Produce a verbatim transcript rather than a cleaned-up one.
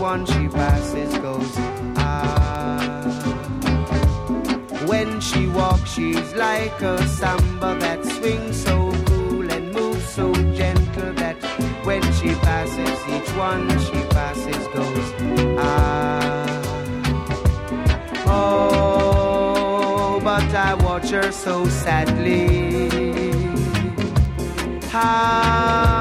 one she passes goes. Ah, when she walks, she's like a samba that swings so cool and moves so gentle that when she passes, each one she passes goes. Ah, oh, but I watch her so sadly. Ah.